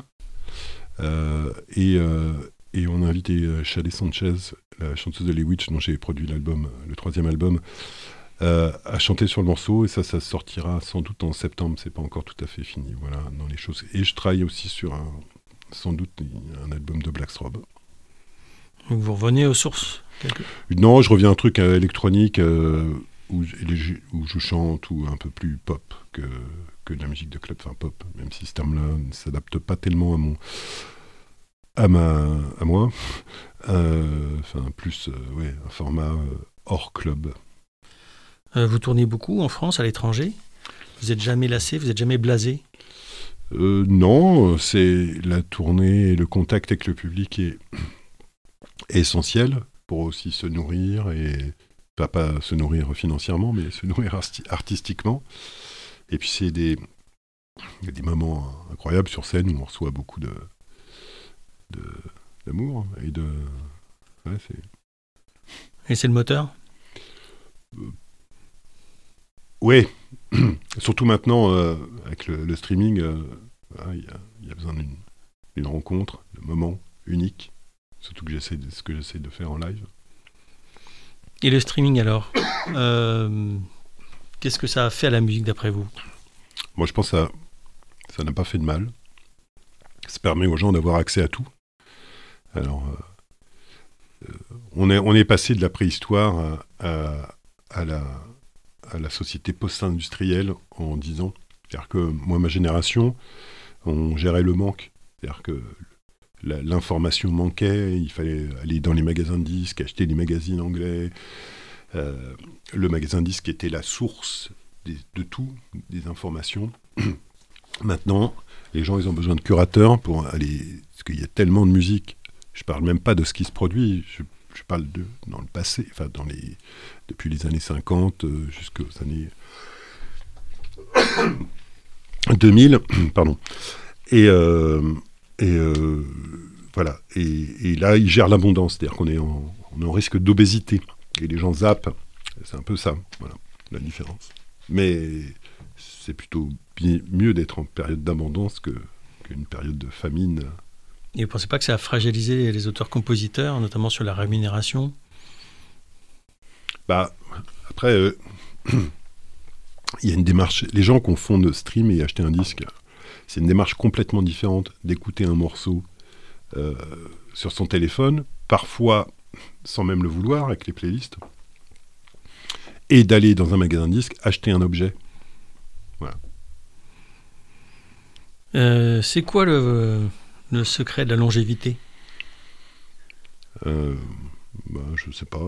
Et on a invité Shadé Sanchez, la chanteuse de Les Witch, dont j'ai produit l'album, le troisième album, à chanter sur le morceau. Et ça sortira sans doute en septembre. C'est pas encore tout à fait fini, voilà, dans les choses. Et je travaille aussi sur sans doute un album de Blackthrob.
Vous revenez aux sources?
Non, je reviens à un truc électronique où je chante, ou un peu plus pop que de la musique de club, enfin pop, même si ce terme-là ne s'adapte pas tellement à moi. Plus un format hors club.
Vous tournez beaucoup en France, à l'étranger? Vous n'êtes jamais lassé, vous n'êtes jamais blasé?
Non, c'est la tournée et le contact avec le public est essentiel pour aussi se nourrir, et pas se nourrir financièrement, mais se nourrir artistiquement. Et puis il y a des moments incroyables sur scène où on reçoit beaucoup d'amour et de. Ouais,
Et c'est le moteur?
Oui, surtout maintenant avec le streaming, il y a besoin d'une rencontre, de moments uniques. Surtout que ce que j'essaie de faire en live.
Et le streaming alors, qu'est-ce que ça a fait à la musique d'après vous?
Moi je pense que ça n'a pas fait de mal. Ça permet aux gens d'avoir accès à tout. Alors, on est passé de la préhistoire à la société post-industrielle en 10 ans. C'est-à-dire que moi, ma génération, on gérait le manque. C'est-à-dire que l'information manquait, il fallait aller dans les magasins de disques, acheter des magazines anglais, Le magasin disque était la source de tout, des informations. Maintenant, les gens, ils ont besoin de curateurs pour aller... Parce qu'il y a tellement de musique. Je ne parle même pas de ce qui se produit. Je parle dans le passé, enfin, depuis les années 50 jusqu'aux années 2000. Pardon. Et voilà. Et là, ils gèrent l'abondance. C'est-à-dire qu'on est en risque d'obésité. Et les gens zappent. C'est un peu ça, voilà, la différence. Mais c'est plutôt mieux d'être en période d'abondance qu'une période de famine.
Et vous ne pensez pas que ça a fragilisé les auteurs-compositeurs, notamment sur la rémunération ?
Après, il y a une démarche. Les gens confondent stream et acheter un disque. C'est une démarche complètement différente d'écouter un morceau sur son téléphone, parfois sans même le vouloir, avec les playlists, et d'aller dans un magasin de disques acheter un objet. Voilà.
C'est quoi le secret de la longévité ?
Je ne sais pas.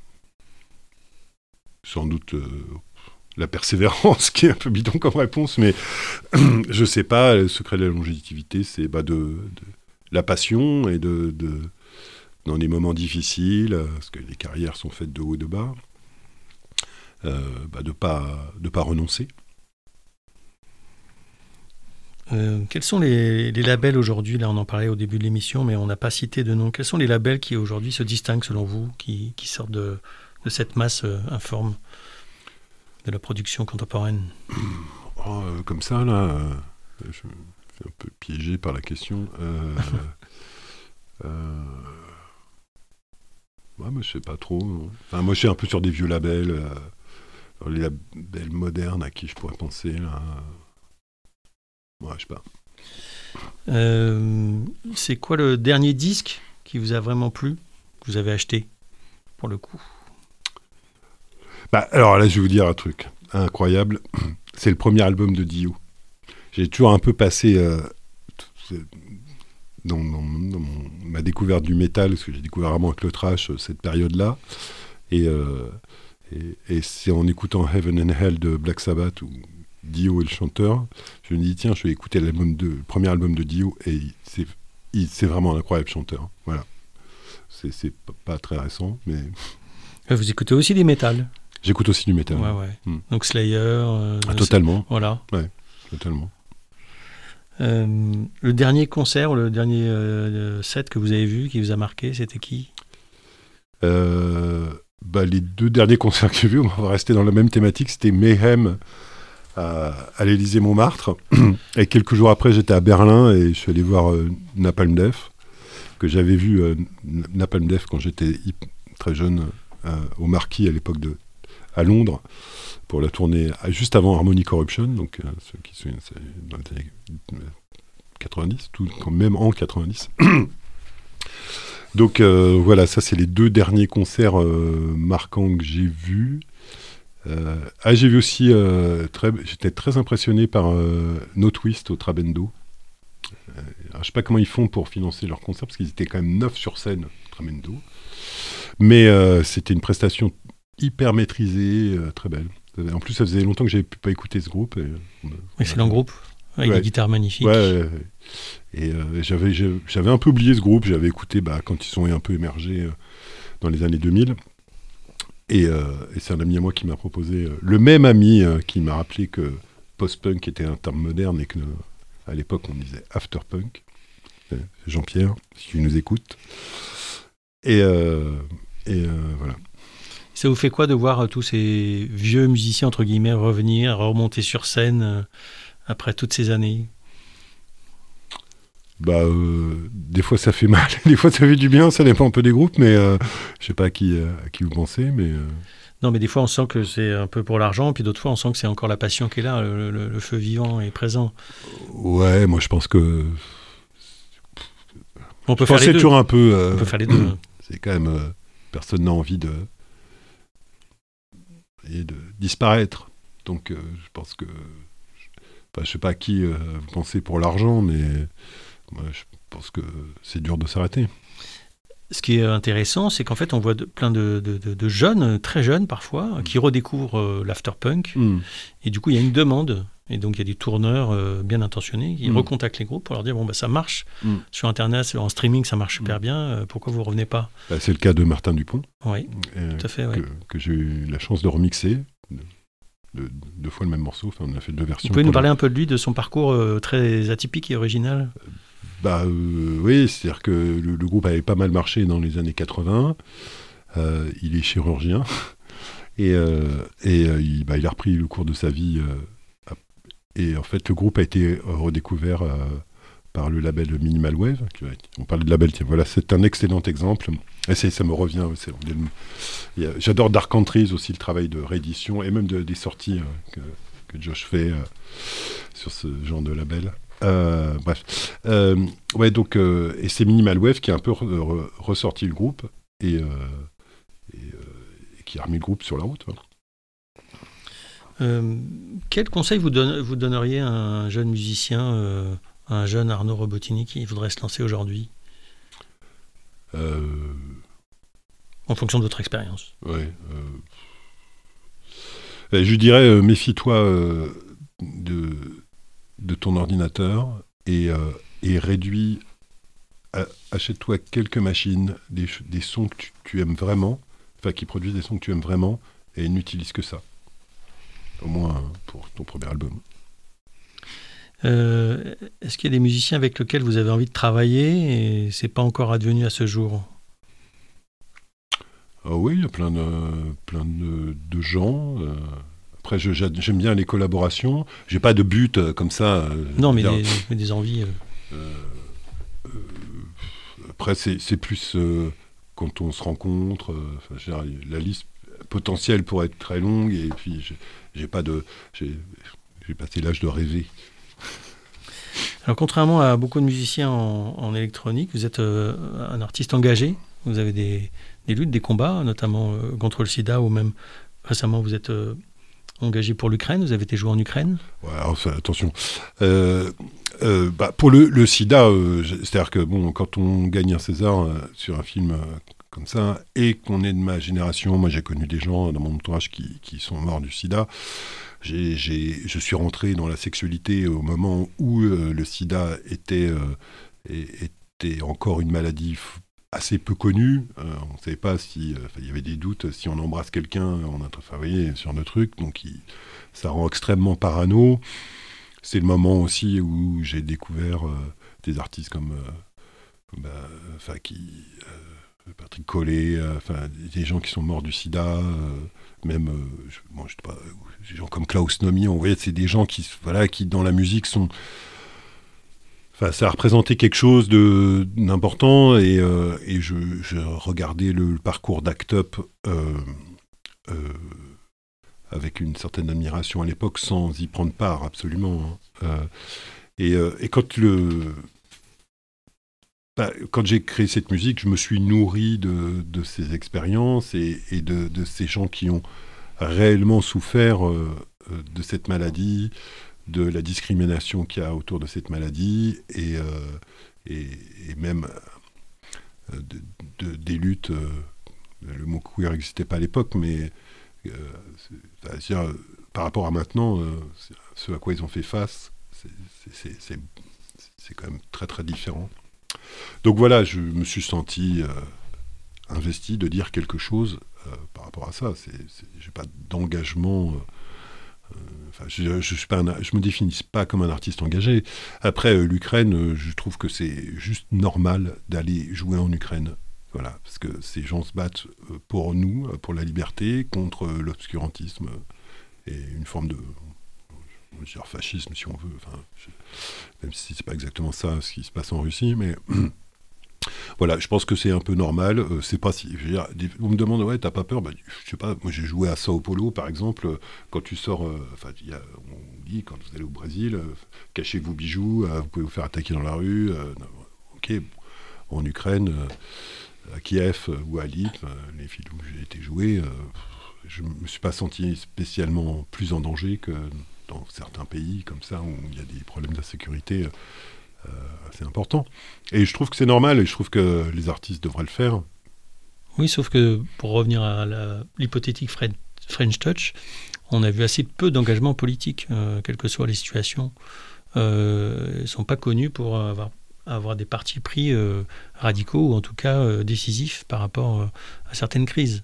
Sans doute la persévérance, qui est un peu bidon comme réponse, mais je ne sais pas. Le secret de la longévité, c'est de la passion et dans des moments difficiles, parce que les carrières sont faites de haut et de bas, de pas renoncer.
Quels sont les labels aujourd'hui ? Là, on en parlait au début de l'émission, mais on n'a pas cité de nom. Quels sont les labels qui aujourd'hui se distinguent, selon vous, qui sortent de cette masse informe de la production contemporaine ?
Comme ça, là, je suis un peu piégé par la question. Moi, je sais pas trop. Enfin, moi, je suis un peu sur des vieux labels, les labels modernes à qui je pourrais penser. Là. Ouais, je sais pas.
C'est quoi le dernier disque qui vous a vraiment plu, que vous avez acheté, pour le coup ?
Alors là, je vais vous dire un truc incroyable. C'est le premier album de Dio. J'ai toujours un peu passé dans ma découverte du métal, parce que j'ai découvert vraiment avec le thrash cette période-là. Et c'est en écoutant Heaven and Hell de Black Sabbath, où Dio est le chanteur, je me dis, tiens, je vais écouter le premier album de Dio, et c'est vraiment un incroyable chanteur. Voilà. C'est pas très récent, mais...
Vous écoutez aussi des métal ?
J'écoute aussi du métal.
Ouais. Donc Slayer...
totalement.
Voilà.
Ouais, totalement.
Le dernier concert, ou le dernier set que vous avez vu, qui vous a marqué, c'était qui ?
Les deux derniers concerts que j'ai vus, on va rester dans la même thématique, c'était Mayhem à l'Élysée-Montmartre. Et quelques jours après, j'étais à Berlin et je suis allé voir Napalm Death, que j'avais vu Napalm Death quand j'étais très jeune au Marquis à l'époque à Londres pour la tournée juste avant Harmony Corruption, donc ceux qui se souviennent, c'est dans les années 90, même en 90. Donc voilà, ça c'est les deux derniers concerts marquants que j'ai vus. J'ai vu aussi, j'étais très impressionné par No Twist au Trabendo. Je ne sais pas comment ils font pour financer leurs concerts, parce qu'ils étaient quand même 9 sur scène, Trabendo. Mais c'était une prestation hyper maîtrisée, très belle. En plus, ça faisait longtemps que je n'avais pas écouté ce groupe.
Excellent groupe, avec des guitares magnifiques.
Ouais. Et j'avais un peu oublié ce groupe, j'avais écouté quand ils sont un peu émergés dans les années 2000. Et c'est un ami à moi qui m'a proposé, le même ami qui m'a rappelé que post-punk était un terme moderne et qu'à l'époque on disait after-punk. Jean-Pierre, si tu nous écoutes. Et voilà.
Ça vous fait quoi de voir tous ces vieux musiciens, entre guillemets, remonter sur scène après toutes ces années ?
Des fois ça fait mal, des fois ça fait du bien, ça dépend un peu des groupes, mais je sais pas à qui vous pensez, mais...
Non, mais des fois on sent que c'est un peu pour l'argent, puis d'autres fois on sent que c'est encore la passion qui est là, le feu vivant est présent.
Ouais, moi je pense que...
On peut faire les deux.
Toujours un peu...
on peut faire les deux.
C'est quand même... personne n'a envie de disparaître, donc je pense que... je sais pas à qui vous pensez pour l'argent, mais... moi, je pense que c'est dur de s'arrêter.
Ce qui est intéressant, c'est qu'en fait, on voit plein de jeunes, très jeunes parfois, qui redécouvrent l'afterpunk. Et du coup, il y a une demande. Et donc, il y a des tourneurs bien intentionnés qui recontactent les groupes pour leur dire, bon, bah, ça marche sur Internet, en streaming, ça marche super bien. Pourquoi vous ne revenez pas ?
C'est le cas de Martin Dupont.
Oui, tout à fait. Ouais.
Que j'ai eu la chance de remixer. Deux fois le même morceau. Enfin, on a fait 2 versions.
Vous pouvez nous parler un peu de lui, de son parcours très atypique et original ?
Oui, c'est-à-dire que le groupe avait pas mal marché dans les années 80. Il est chirurgien et il a repris le cours de sa vie. Et en fait, le groupe a été redécouvert par le label Minimal Wave. On parle de label, tiens, voilà, c'est un excellent exemple. Et ça me revient. J'adore Dark Countries aussi, le travail de réédition et même des sorties que Josh fait sur ce genre de label. Bref. Donc, et c'est Minimal Wave qui a un peu ressorti le groupe et qui a remis le groupe sur la route.
Quel conseil vous donneriez à un jeune musicien, un jeune Arnaud Robotini qui voudrait se lancer aujourd'hui ? En fonction de votre expérience.
Je dirais, méfie-toi de ton ordinateur et réduis, achète-toi quelques machines, des sons que tu aimes vraiment, enfin qui produisent des sons que tu aimes vraiment, et n'utilise que ça. Au moins pour ton premier album.
Est-ce qu'il y a des musiciens avec lesquels vous avez envie de travailler et c'est pas encore advenu à ce jour ?
Oui, il y a plein de gens. Après, j'aime bien les collaborations. J'ai pas de but comme ça.
Non, mais des envies.
Après, c'est plus quand on se rencontre. La liste potentielle pourrait être très longue et puis j'ai passé l'âge de rêver.
Alors, contrairement à beaucoup de musiciens en électronique, vous êtes un artiste engagé. Vous avez des luttes, des combats, notamment contre le sida, ou même récemment vous êtes engagé pour l'Ukraine. Vous avez été joué en Ukraine.
Ouais, enfin, attention. Pour le sida, c'est-à-dire que quand on gagne un César sur un film comme ça, et qu'on est de ma génération, moi j'ai connu des gens dans mon entourage qui sont morts du sida. Je suis rentré dans la sexualité au moment où le sida était encore une maladie assez peu connue. On ne savait pas si... il y avait des doutes si on embrasse quelqu'un, on a travaillé sur le truc, donc ça rend extrêmement parano. C'est le moment aussi où j'ai découvert des artistes comme Patrick Collet, des gens qui sont morts du sida, même je sais pas, des gens comme Klaus Nomi, on voyait c'est des gens qui dans la musique sont... ça a représenté quelque chose d'important et je regardais le parcours d'Act Up avec une certaine admiration à l'époque sans y prendre part absolument. Et quand j'ai créé cette musique, je me suis nourri de ces expériences et de ces gens qui ont réellement souffert de cette maladie, de la discrimination qu'il y a autour de cette maladie et même des luttes. Le mot queer n'existait pas à l'époque, mais par rapport à maintenant, ce à quoi ils ont fait face, c'est quand même très très différent. Donc voilà, je me suis senti investi de dire quelque chose par rapport à ça. J'ai pas d'engagement. Je me définis pas comme un artiste engagé. Après, l'Ukraine, je trouve que c'est juste normal d'aller jouer en Ukraine. Voilà, parce que ces gens se battent pour nous, pour la liberté, contre l'obscurantisme et une forme de... on va dire fascisme si on veut, même si c'est pas exactement ça ce qui se passe en Russie, mais voilà, je pense que c'est un peu normal. C'est pas si, je veux dire, on me demande ouais, t'as pas peur, je sais pas, moi j'ai joué à Sao Paulo par exemple, quand tu sors, on dit quand vous allez au Brésil, cachez vos bijoux, vous pouvez vous faire attaquer dans la rue, ok, en Ukraine, à Kiev ou à Lille, les villes où j'ai été joué, je me suis pas senti spécialement plus en danger que dans certains pays comme ça où il y a des problèmes d'insécurité. assez important. Et je trouve que c'est normal, et je trouve que les artistes devraient le faire.
Oui, sauf que pour revenir à l'hypothétique French Touch, on a vu assez peu d'engagement politique, quelles que soient les situations. Ils ne sont pas connus pour avoir des partis pris radicaux, ou en tout cas décisifs par rapport à certaines crises.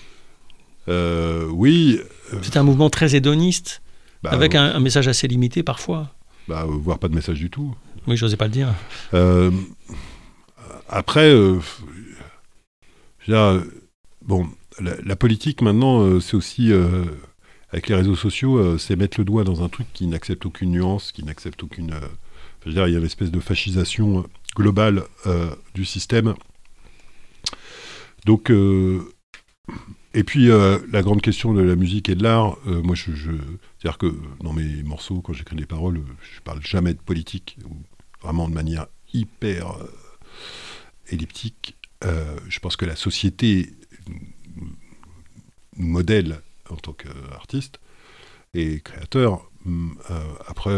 Oui.
C'est un mouvement très hédoniste, avec un message assez limité parfois.
Voire pas de message du tout.
Oui, je n'osais pas le dire.
Après, la politique maintenant, c'est aussi, avec les réseaux sociaux, c'est mettre le doigt dans un truc qui n'accepte aucune nuance, qui n'accepte aucune... il y a une espèce de fascisation globale du système. Donc... Et puis, la grande question de la musique et de l'art, moi, c'est-à-dire que dans mes morceaux, quand j'écris des paroles, je parle jamais de politique, ou vraiment de manière hyper elliptique. Je pense que la société nous modèle en tant qu'artiste et créateur. Après,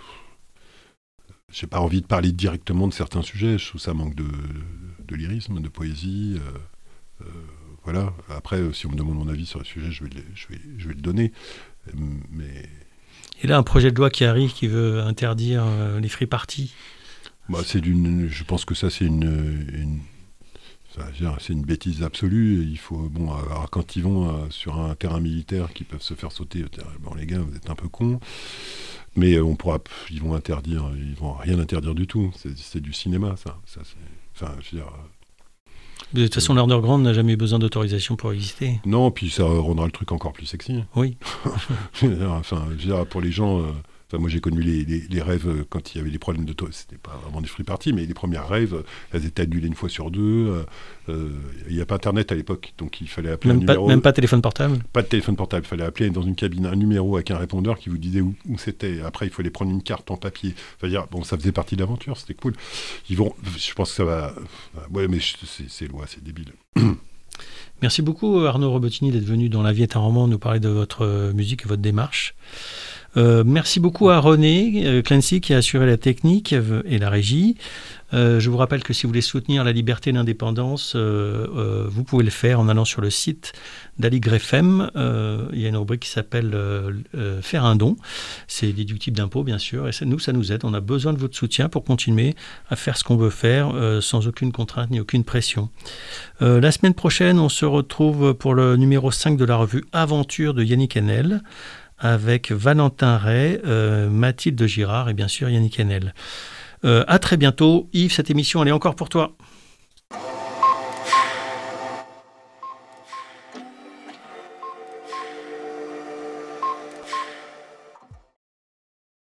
j'ai pas envie de parler directement de certains sujets, je trouve que ça manque de lyrisme, de poésie. Voilà. Après, si on me demande mon avis sur le sujet, je vais le donner. Mais...
Et là, un projet de loi qui arrive qui veut interdire les free parties.
Je pense que ça, c'est une bêtise absolue. Il faut, alors, quand ils vont sur un terrain militaire qui peuvent se faire sauter, les gars, vous êtes un peu cons. Mais ils vont interdire, ils vont rien interdire du tout. C'est du cinéma, ça.
De toute façon, l'underground n'a jamais eu besoin d'autorisation pour exister.
Non, puis ça rendra le truc encore plus sexy.
Oui.
Pour les gens... moi, j'ai connu les rêves quand il y avait des problèmes c'était pas vraiment des free parties, mais les premières rêves, elles étaient annulées une fois sur deux. Il n'y a pas Internet à l'époque, donc il fallait appeler un numéro.
Même pas téléphone portable.
Pas de téléphone portable. Il fallait appeler dans une cabine un numéro avec un répondeur qui vous disait où c'était. Après, il fallait prendre une carte en papier. Ça faisait partie de l'aventure, c'était cool. Je pense que ça va... Ouais, mais c'est loi, c'est débile.
Merci beaucoup, Arnaud Robotini, d'être venu dans La vie est un roman nous parler de votre musique et votre démarche. Merci beaucoup à René Clancy qui a assuré la technique et la régie. Je vous rappelle que si vous voulez soutenir la liberté et l'indépendance, vous pouvez le faire en allant sur le site d'Aligre FM. Il y a une rubrique qui s'appelle Faire un don. C'est déductible d'impôts, bien sûr. Et ça nous aide. On a besoin de votre soutien pour continuer à faire ce qu'on veut faire sans aucune contrainte ni aucune pression. La semaine prochaine, on se retrouve pour le numéro 5 de la revue Aventure de Yannick Enel, avec Valentin Ray, Mathilde Girard et bien sûr Yannick Enel. À très bientôt. Yves, cette émission, elle est encore pour toi.